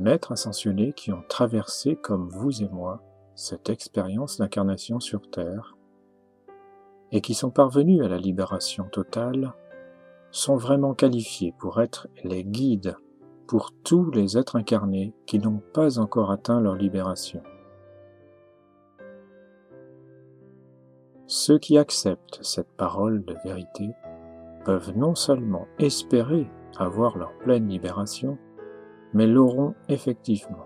maîtres ascensionnés qui ont traversé, comme vous et moi, cette expérience d'incarnation sur Terre et qui sont parvenus à la libération totale sont vraiment qualifiés pour être les guides pour tous les êtres incarnés qui n'ont pas encore atteint leur libération. Ceux qui acceptent cette parole de vérité peuvent non seulement espérer avoir leur pleine libération, mais l'auront effectivement.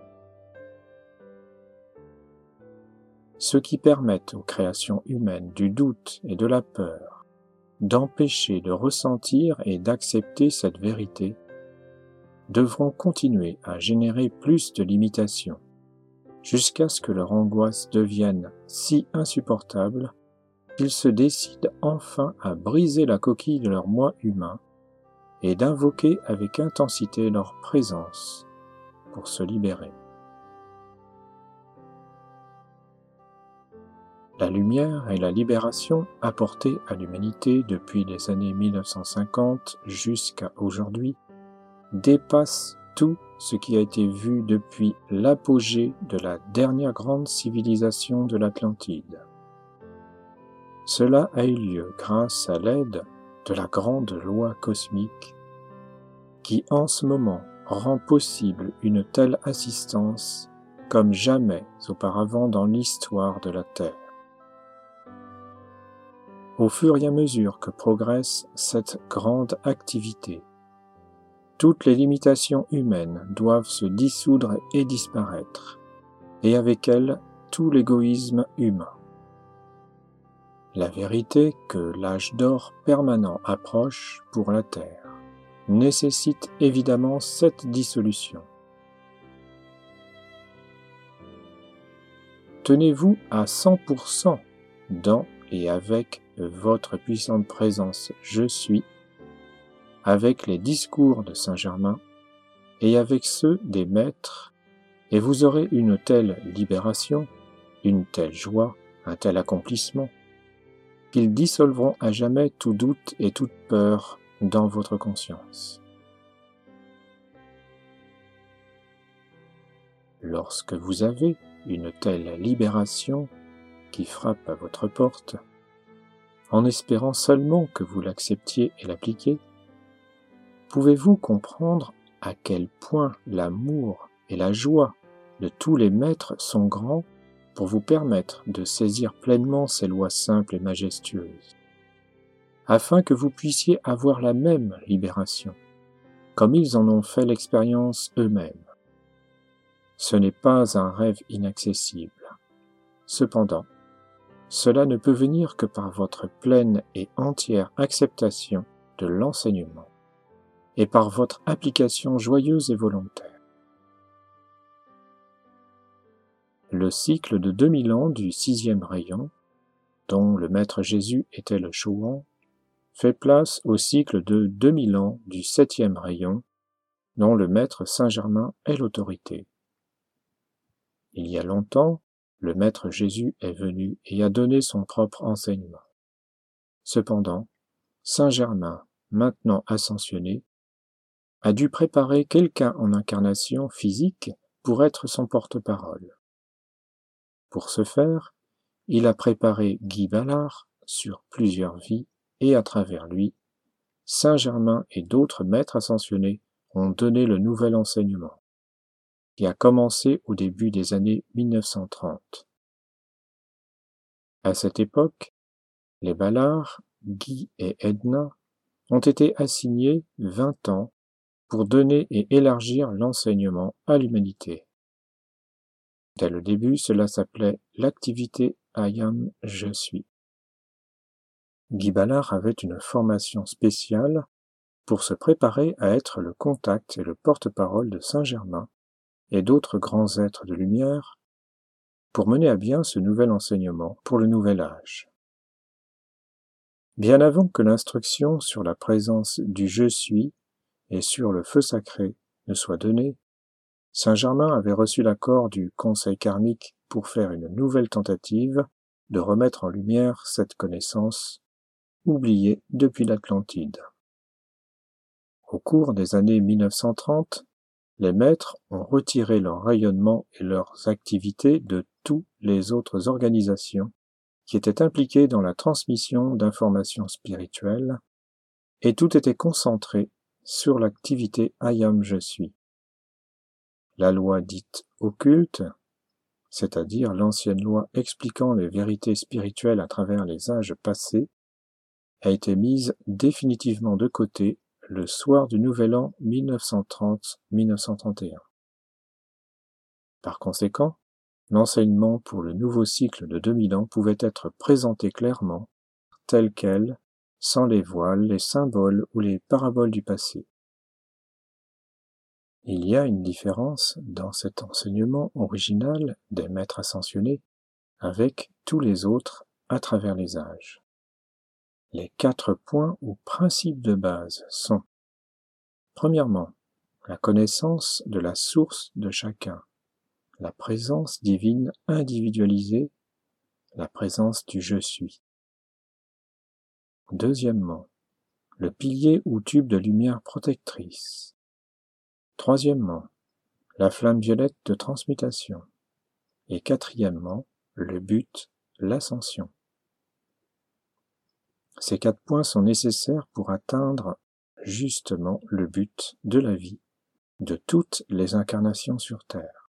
Ceux qui permettent aux créations humaines du doute et de la peur d'empêcher de ressentir et d'accepter cette vérité devront continuer à générer plus de limitations, jusqu'à ce que leur angoisse devienne si insupportable qu'ils se décident enfin à briser la coquille de leur moi humain et d'invoquer avec intensité leur présence pour se libérer. La lumière et la libération apportées à l'humanité depuis les années 1950 jusqu'à aujourd'hui dépassent tout ce qui a été vu depuis l'apogée de la dernière grande civilisation de l'Atlantide. Cela a eu lieu grâce à l'aide de la grande loi cosmique qui en ce moment rend possible une telle assistance comme jamais auparavant dans l'histoire de la Terre. Au fur et à mesure que progresse cette grande activité, toutes les limitations humaines doivent se dissoudre et disparaître, et avec elles tout l'égoïsme humain. La vérité que l'âge d'or permanent approche pour la Terre nécessite évidemment cette dissolution. Tenez-vous à 100% dans et avec votre puissante présence « Je suis », avec les discours de Saint-Germain et avec ceux des maîtres, et vous aurez une telle libération, une telle joie, un tel accomplissement, qu'ils dissolveront à jamais tout doute et toute peur dans votre conscience. Lorsque vous avez une telle libération qui frappe à votre porte, en espérant seulement que vous l'acceptiez et l'appliquiez, pouvez-vous comprendre à quel point l'amour et la joie de tous les maîtres sont grands pour vous permettre de saisir pleinement ces lois simples et majestueuses, afin que vous puissiez avoir la même libération, comme ils en ont fait l'expérience eux-mêmes. Ce n'est pas un rêve inaccessible. Cependant, cela ne peut venir que par votre pleine et entière acceptation de l'enseignement et par votre application joyeuse et volontaire. Le cycle de 2000 ans du 6e rayon, dont le Maître Jésus était le Chouan, fait place au cycle de 2000 ans du 7e rayon, dont le Maître Saint-Germain est l'autorité. Il y a longtemps, le Maître Jésus est venu et a donné son propre enseignement. Cependant, Saint-Germain, maintenant ascensionné, a dû préparer quelqu'un en incarnation physique pour être son porte-parole. Pour ce faire, il a préparé Guy Ballard sur plusieurs vies et à travers lui, Saint-Germain et d'autres maîtres ascensionnés ont donné le nouvel enseignement, qui a commencé au début des années 1930. À cette époque, les Ballard, Guy et Edna ont été assignés 20 ans pour donner et élargir l'enseignement à l'humanité. Dès le début, cela s'appelait l'activité I Am, Je suis. Guy Ballard avait une formation spéciale pour se préparer à être le contact et le porte-parole de Saint-Germain et d'autres grands êtres de lumière pour mener à bien ce nouvel enseignement pour le nouvel âge. Bien avant que l'instruction sur la présence du Je suis et sur le feu sacré ne soit donnée, Saint-Germain avait reçu l'accord du Conseil karmique pour faire une nouvelle tentative de remettre en lumière cette connaissance oubliée depuis l'Atlantide. Au cours des années 1930, les maîtres ont retiré leur rayonnement et leurs activités de toutes les autres organisations qui étaient impliquées dans la transmission d'informations spirituelles, et tout était concentré sur l'activité Ayam Je suis. La loi dite occulte, c'est-à-dire l'ancienne loi expliquant les vérités spirituelles à travers les âges passés, a été mise définitivement de côté le soir du Nouvel An 1930-1931. Par conséquent, l'enseignement pour le nouveau cycle de 2000 ans pouvait être présenté clairement, tel quel, sans les voiles, les symboles ou les paraboles du passé. Il y a une différence dans cet enseignement original des maîtres ascensionnés avec tous les autres à travers les âges. Les 4 points ou principes de base sont: premièrement, la connaissance de la source de chacun, la présence divine individualisée, la présence du Je suis. Deuxièmement, le pilier ou tube de lumière protectrice. Troisièmement, la flamme violette de transmutation. Et quatrièmement, le but, l'ascension. Ces 4 points sont nécessaires pour atteindre justement le but de la vie de toutes les incarnations sur Terre.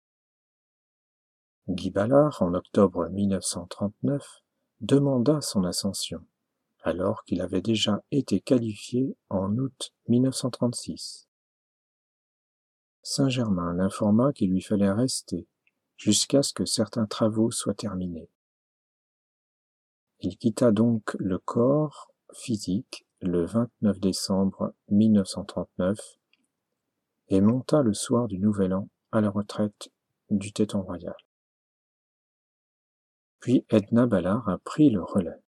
Guy Ballard, en octobre 1939, demanda son ascension, alors qu'il avait déjà été qualifié en août 1936. Saint-Germain l'informa qu'il lui fallait rester jusqu'à ce que certains travaux soient terminés. Il quitta donc le corps physique le 29 décembre 1939 et monta le soir du Nouvel An à la retraite du Téton Royal. Puis Edna Ballard a pris le relais.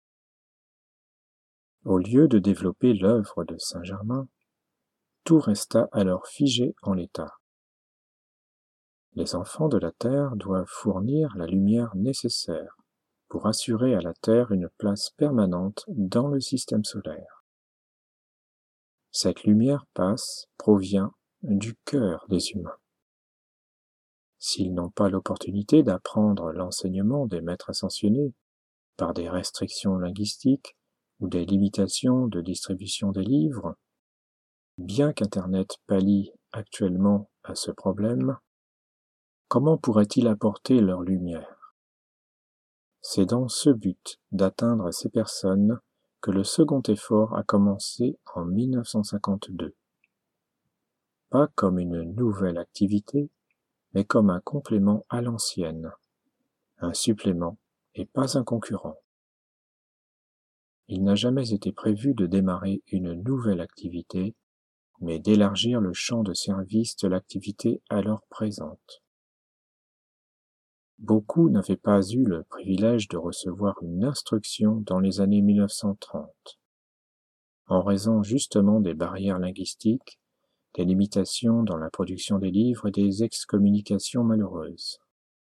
Au lieu de développer l'œuvre de Saint-Germain, tout resta alors figé en l'état. Les enfants de la Terre doivent fournir la lumière nécessaire pour assurer à la Terre une place permanente dans le système solaire. Cette lumière provient du cœur des humains. S'ils n'ont pas l'opportunité d'apprendre l'enseignement des maîtres ascensionnés par des restrictions linguistiques ou des limitations de distribution des livres, bien qu'Internet pallie actuellement à ce problème, comment pourraient-ils apporter leur lumière? C'est dans ce but d'atteindre ces personnes que le second effort a commencé en 1952. Pas comme une nouvelle activité, mais comme un complément à l'ancienne, un supplément et pas un concurrent. Il n'a jamais été prévu de démarrer une nouvelle activité, mais d'élargir le champ de service de l'activité alors présente. Beaucoup n'avaient pas eu le privilège de recevoir une instruction dans les années 1930, en raison justement des barrières linguistiques, des limitations dans la production des livres et des excommunications malheureuses.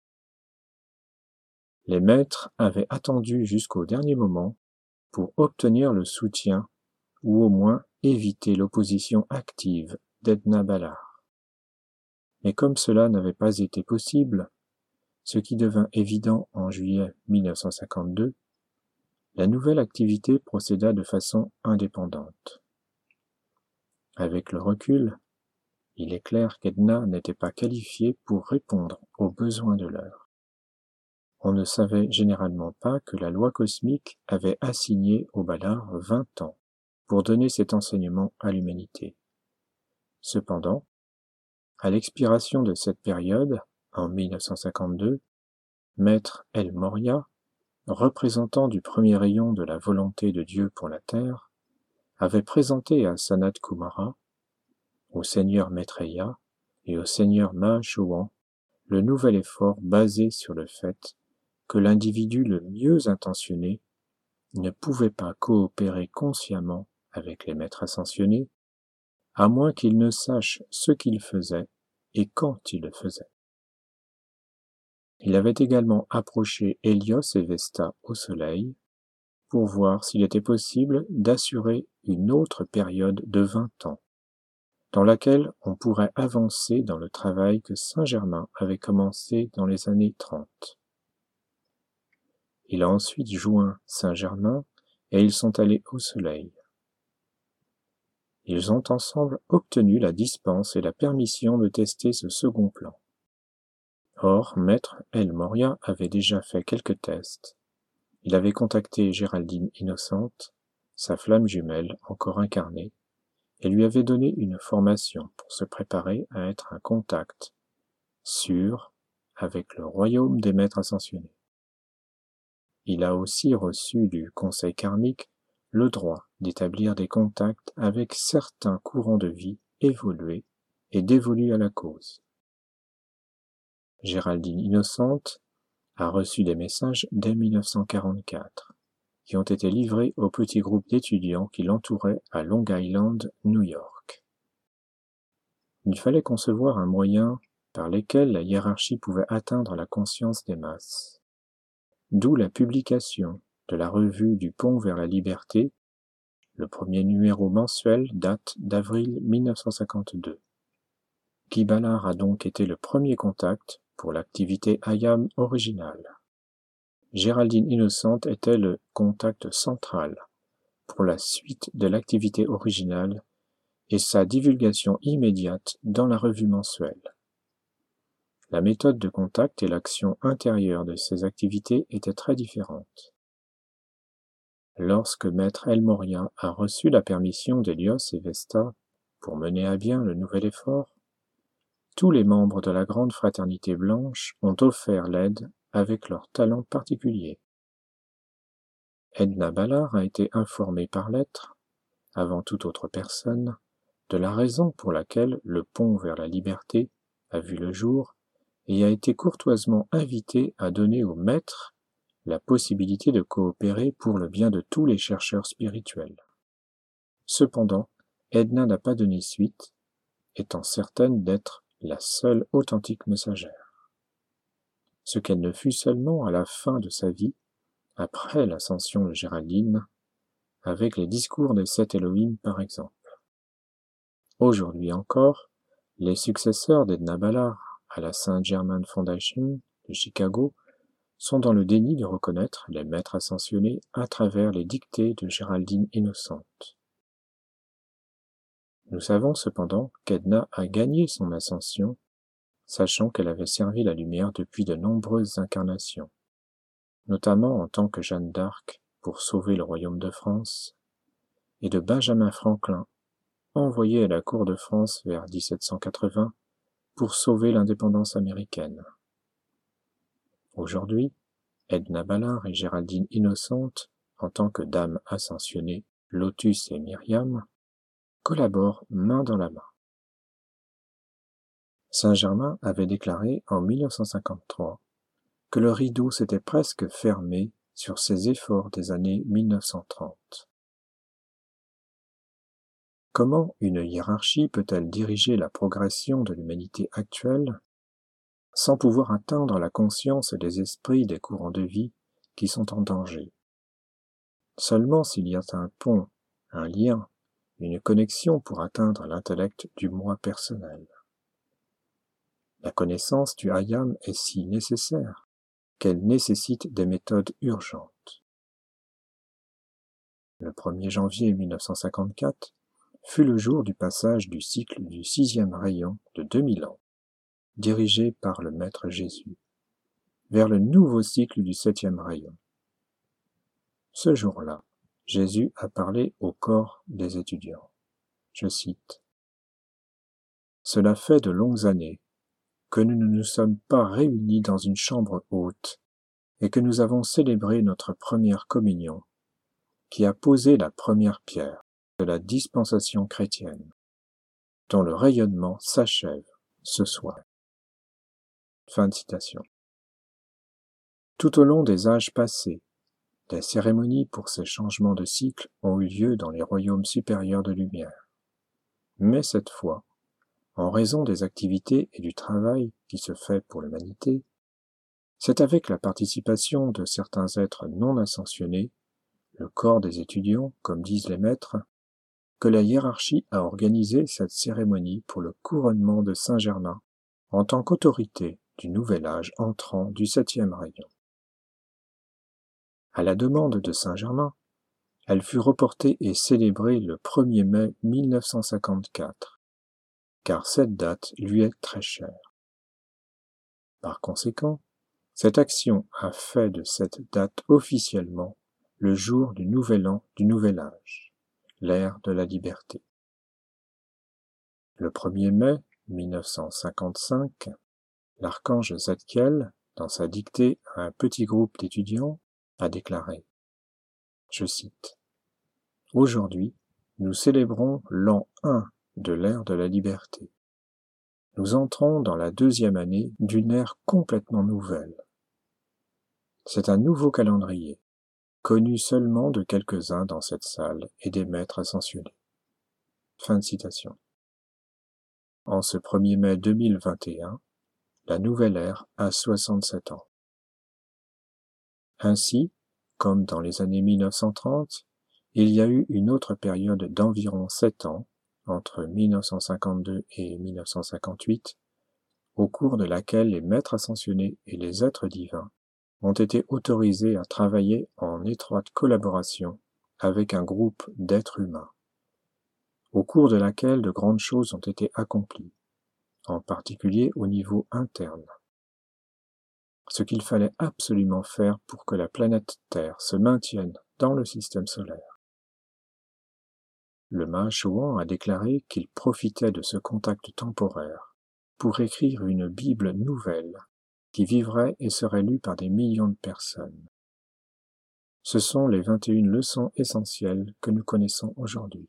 Les maîtres avaient attendu jusqu'au dernier moment pour obtenir le soutien ou au moins éviter l'opposition active d'Edna Ballard. Mais comme cela n'avait pas été possible, ce qui devint évident en juillet 1952, la nouvelle activité procéda de façon indépendante. Avec le recul, il est clair qu'Edna n'était pas qualifiée pour répondre aux besoins de l'heure. On ne savait généralement pas que la loi cosmique avait assigné au Ballard 20 ans pour donner cet enseignement à l'humanité. Cependant, à l'expiration de cette période, en 1952, Maître El Morya, représentant du premier rayon de la volonté de Dieu pour la terre, avait présenté à Sanat Kumara, au seigneur Maitreya et au seigneur Mahashohan le nouvel effort basé sur le fait que l'individu le mieux intentionné ne pouvait pas coopérer consciemment avec les maîtres ascensionnés, à moins qu'il ne sache ce qu'il faisait et quand il le faisait. Il avait également approché Hélios et Vesta au Soleil pour voir s'il était possible d'assurer une autre période de 20 ans, dans laquelle on pourrait avancer dans le travail que Saint Germain avait commencé dans les années 30. Il a ensuite joint Saint Germain et ils sont allés au soleil. Ils ont ensemble obtenu la dispense et la permission de tester ce second plan. Or, Maître El Morya avait déjà fait quelques tests. Il avait contacté Géraldine Innocente, sa flamme jumelle encore incarnée, et lui avait donné une formation pour se préparer à être un contact sûr avec le royaume des maîtres ascensionnés. Il a aussi reçu du conseil karmique le droit d'établir des contacts avec certains courants de vie évolués et dévolus à la cause. Géraldine Innocente a reçu des messages dès 1944, qui ont été livrés au petit groupe d'étudiants qui l'entouraient à Long Island, New York. Il fallait concevoir un moyen par lequel la hiérarchie pouvait atteindre la conscience des masses. D'où la publication de la revue du Pont vers la Liberté. Le premier numéro mensuel date d'avril 1952. Guy Ballard a donc été le premier contact pour l'activité IAM originale. Géraldine Innocente était le contact central pour la suite de l'activité originale et sa divulgation immédiate dans la revue mensuelle. La méthode de contact et l'action intérieure de ces activités étaient très différentes. Lorsque Maître El Morya a reçu la permission d'Hélios et Vesta pour mener à bien le nouvel effort, tous les membres de la grande fraternité blanche ont offert l'aide avec leurs talents particuliers. Edna Ballard a été informée par lettre, avant toute autre personne, de la raison pour laquelle le pont vers la liberté a vu le jour et a été courtoisement invitée à donner au maître la possibilité de coopérer pour le bien de tous les chercheurs spirituels. Cependant, Edna n'a pas donné suite, étant certaine d'être la seule authentique messagère. Ce qu'elle ne fut seulement à la fin de sa vie, après l'ascension de Géraldine, avec les discours des 7 Elohim par exemple. Aujourd'hui encore, les successeurs d'Edna Ballard à la St. Germain Foundation de Chicago sont dans le déni de reconnaître les maîtres ascensionnés à travers les dictées de Géraldine Innocente. Nous savons cependant qu'Edna a gagné son ascension, sachant qu'elle avait servi la lumière depuis de nombreuses incarnations, notamment en tant que Jeanne d'Arc pour sauver le royaume de France, et de Benjamin Franklin, envoyé à la cour de France vers 1780 pour sauver l'indépendance américaine. Aujourd'hui, Edna Ballard et Géraldine Innocente, en tant que dames ascensionnées, Lotus et Myriam, collaborent main dans la main. Saint-Germain avait déclaré en 1953 que le rideau s'était presque fermé sur ses efforts des années 1930. Comment une hiérarchie peut-elle diriger la progression de l'humanité actuelle sans pouvoir atteindre la conscience des esprits des courants de vie qui sont en danger? Seulement s'il y a un pont, un lien, une connexion pour atteindre l'intellect du moi personnel. La connaissance du Hayam est si nécessaire qu'elle nécessite des méthodes urgentes. Le 1er janvier 1954 fut le jour du passage du cycle du 6e rayon de 2000 ans, dirigé par le Maître Jésus, vers le nouveau cycle du 7e rayon. Ce jour-là, Jésus a parlé au corps des étudiants. Je cite : « Cela fait de longues années que nous ne nous sommes pas réunis dans une chambre haute et que nous avons célébré notre première communion, qui a posé la première pierre de la dispensation chrétienne, dont le rayonnement s'achève ce soir. » Fin de citation. Tout au long des âges passés, des cérémonies pour ces changements de cycle ont eu lieu dans les royaumes supérieurs de lumière. Mais cette fois, en raison des activités et du travail qui se fait pour l'humanité, c'est avec la participation de certains êtres non ascensionnés, le corps des étudiants, comme disent les maîtres, que la hiérarchie a organisé cette cérémonie pour le couronnement de Saint Germain en tant qu'autorité du nouvel âge entrant du 7e rayon. À la demande de Saint Germain, elle fut reportée et célébrée le 1er mai 1954, car cette date lui est très chère. Par conséquent, cette action a fait de cette date officiellement le jour du nouvel an du nouvel âge, l'ère de la liberté. Le 1er mai 1955, l'archange Zadkiel, dans sa dictée à un petit groupe d'étudiants, a déclaré, je cite, « Aujourd'hui, nous célébrons l'an 1 de l'ère de la liberté. Nous entrons dans la 2e année d'une ère complètement nouvelle. C'est un nouveau calendrier, connu seulement de quelques-uns dans cette salle et des maîtres ascensionnés. » Fin de citation. En ce 1er mai 2021, la nouvelle ère a 67 ans. Ainsi, comme dans les années 1930, il y a eu une autre période d'environ 7 ans, entre 1952 et 1958, au cours de laquelle les maîtres ascensionnés et les êtres divins ont été autorisés à travailler en étroite collaboration avec un groupe d'êtres humains, au cours de laquelle de grandes choses ont été accomplies, en particulier au niveau interne. Ce qu'il fallait absolument faire pour que la planète Terre se maintienne dans le système solaire. Le Mahashohan a déclaré qu'il profitait de ce contact temporaire pour écrire une Bible nouvelle qui vivrait et serait lue par des millions de personnes. Ce sont les 21 leçons essentielles que nous connaissons aujourd'hui.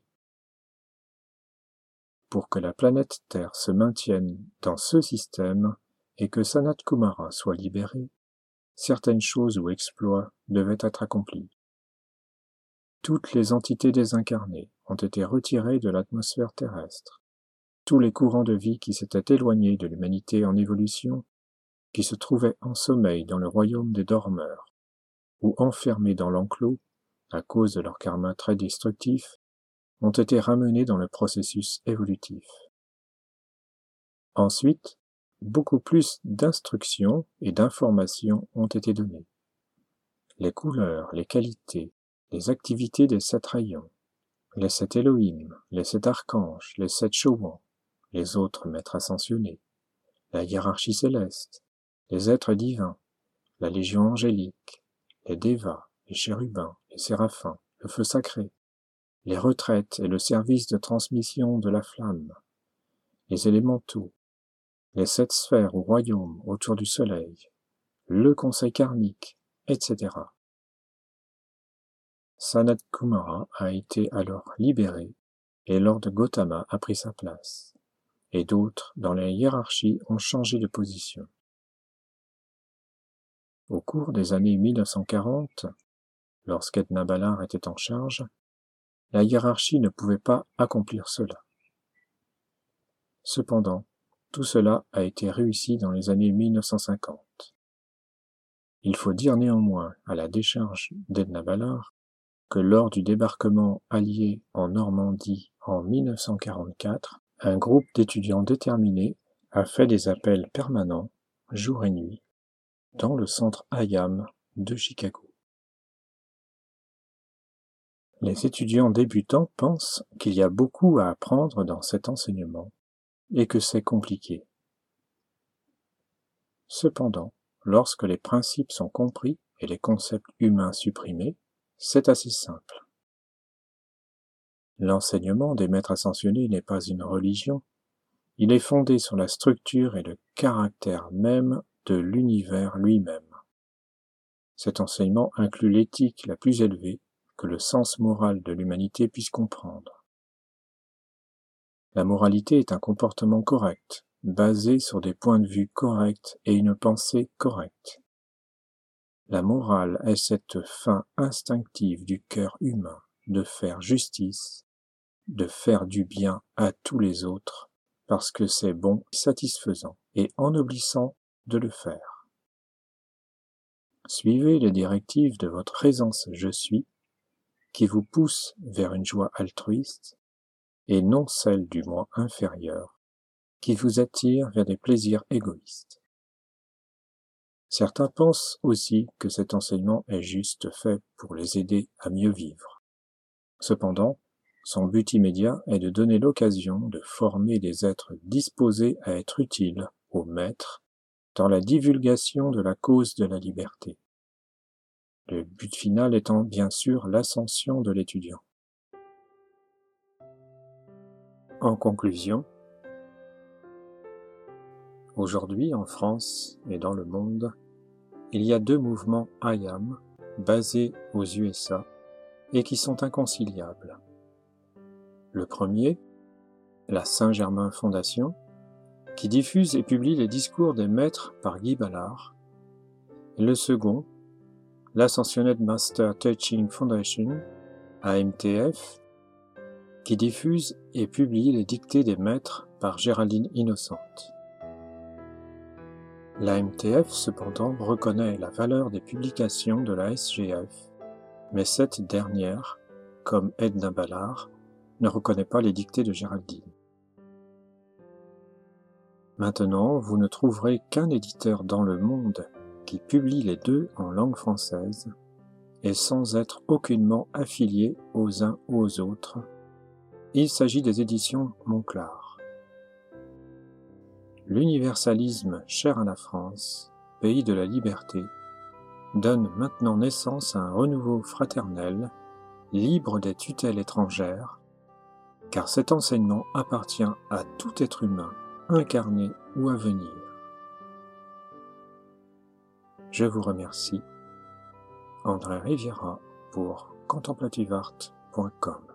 Pour que la planète Terre se maintienne dans ce système et que Sanat Kumara soit libéré, certaines choses ou exploits devaient être accomplis. Toutes les entités désincarnées ont été retirées de l'atmosphère terrestre. Tous les courants de vie qui s'étaient éloignés de l'humanité en évolution, qui se trouvaient en sommeil dans le royaume des dormeurs, ou enfermés dans l'enclos, à cause de leur karma très destructif, ont été ramenés dans le processus évolutif. Ensuite, beaucoup plus d'instructions et d'informations ont été données. Les couleurs, les qualités, les activités des 7 rayons, les 7 Elohim, les 7 archanges, les 7 Chouans, les autres maîtres ascensionnés, la hiérarchie céleste, les êtres divins, la légion angélique, les dévas, les chérubins, les séraphins, le feu sacré, les retraites et le service de transmission de la flamme, les élémentaux, les 7 sphères ou royaumes autour du soleil, le conseil karmique, etc. Sanat Kumara a été alors libéré et Lord Gautama a pris sa place, et d'autres dans la hiérarchie ont changé de position. Au cours des années 1940, lorsqu'Edna Ballard était en charge, la hiérarchie ne pouvait pas accomplir cela. Cependant, tout cela a été réussi dans les années 1950. Il faut dire néanmoins, à la décharge d'Edna Ballard, que lors du débarquement allié en Normandie en 1944, un groupe d'étudiants déterminés a fait des appels permanents, jour et nuit, dans le centre IAM de Chicago. Les étudiants débutants pensent qu'il y a beaucoup à apprendre dans cet enseignement et que c'est compliqué. Cependant, lorsque les principes sont compris et les concepts humains supprimés, c'est assez simple. L'enseignement des maîtres ascensionnés n'est pas une religion, il est fondé sur la structure et le caractère même de l'univers lui-même. Cet enseignement inclut l'éthique la plus élevée que le sens moral de l'humanité puisse comprendre. La moralité est un comportement correct, basé sur des points de vue corrects et une pensée correcte. La morale est cette fin instinctive du cœur humain de faire justice, de faire du bien à tous les autres, parce que c'est bon, satisfaisant et ennoblissant de le faire. Suivez les directives de votre présence Je suis, qui vous pousse vers une joie altruiste, et non celle du moi inférieur, qui vous attire vers des plaisirs égoïstes. Certains pensent aussi que cet enseignement est juste fait pour les aider à mieux vivre. Cependant, son but immédiat est de donner l'occasion de former des êtres disposés à être utiles au Maître dans la divulgation de la cause de la liberté. Le but final étant bien sûr l'ascension de l'étudiant. En conclusion, aujourd'hui en France et dans le monde, il y a 2 mouvements I Am basés aux USA et qui sont inconciliables. Le premier, la Saint-Germain Fondation, qui diffuse et publie les discours des maîtres par Guy Ballard, et le second, l'Ascensioned Master Teaching Foundation, AMTF, qui diffuse et publie les dictées des maîtres par Géraldine Innocente. L'AMTF, cependant, reconnaît la valeur des publications de la SGF, mais cette dernière, comme Edna Ballard, ne reconnaît pas les dictées de Géraldine. Maintenant, vous ne trouverez qu'un éditeur dans le monde qui publie les deux en langue française et sans être aucunement affilié aux uns ou aux autres. Il s'agit des éditions Monclar. L'universalisme cher à la France, pays de la liberté, donne maintenant naissance à un renouveau fraternel, libre des tutelles étrangères, car cet enseignement appartient à tout être humain, incarné ou à venir. Je vous remercie. André Riviera pour contemplativeart.com